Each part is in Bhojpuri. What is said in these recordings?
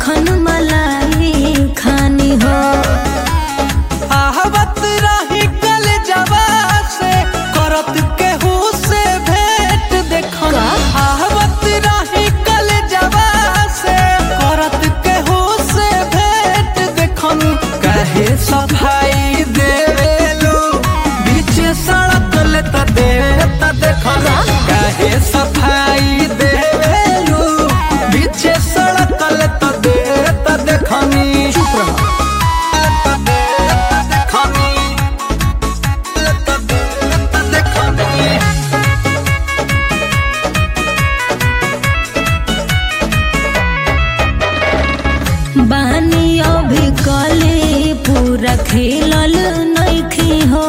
मक्खन मलाई खानी हो। आहवत रही कल जवा से करत केहू से भेंट देखन। आहवत रही कल जवा से करत केहू से भेंट देखन। काहे सफाई देवेलू बीच सड़क ले त देखन। काहे सफाई देवेलू बीच सड़क ले त देखनी। चुप रहो। बानी अभी कले पूरा खेलल नइखी हो।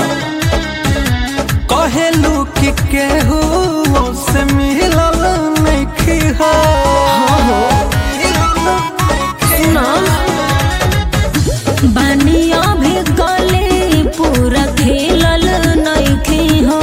कहेलू कि केहू से मिलल नइखी हो। सुनो बानी अभी कले पूरा खेलल नइखी हो।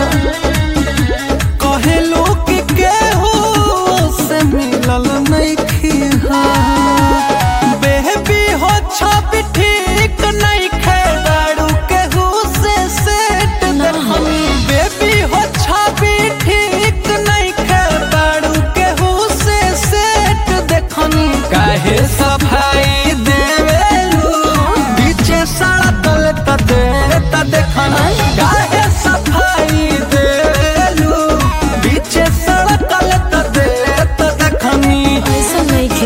कहेलू कि केहू से मिलल नइखी हो। बेबी हो छबी ठीक नइखे दारू केहू से सेट देखनी। बेबी हो छबी ठीक नइखे दारू केहू से सेट देखनी। काहे सफाई देवेलू बीचे सड़क ले त देखनी। काहे सफाई देवेलू बीचे सड़क ले त देखनी। ऐसा नइखे।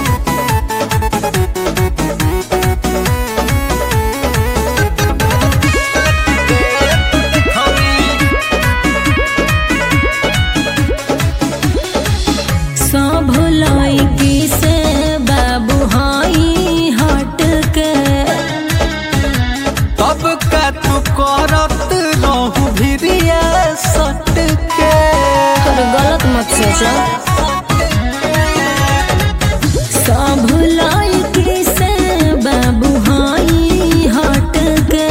सब लइकी से बाबू हाई हट के। तब का तू करत रहू भिरिया सट के। अरे गलत मत सोचो। सब लइकी से बाबू हाई हट के।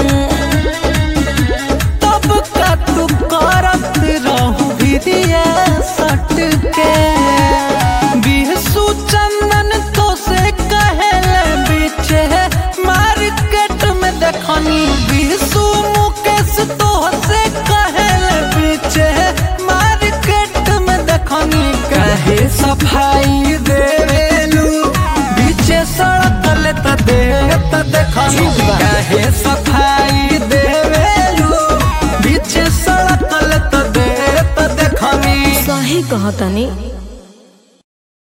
तब का तू करत रहू भिरिया सट के। बिहसू चंदन तो से कहेले बीचे मार्केट में देखनी। बिहसू मुकेश तो से कहेले बीचे मार्केट में देखनी। काहे सफाई देवेलू बीचे सड़क ले त देखनी। काहे सफाई देवेलू बीचे सड़क ले त देखनी। सही कहतनी।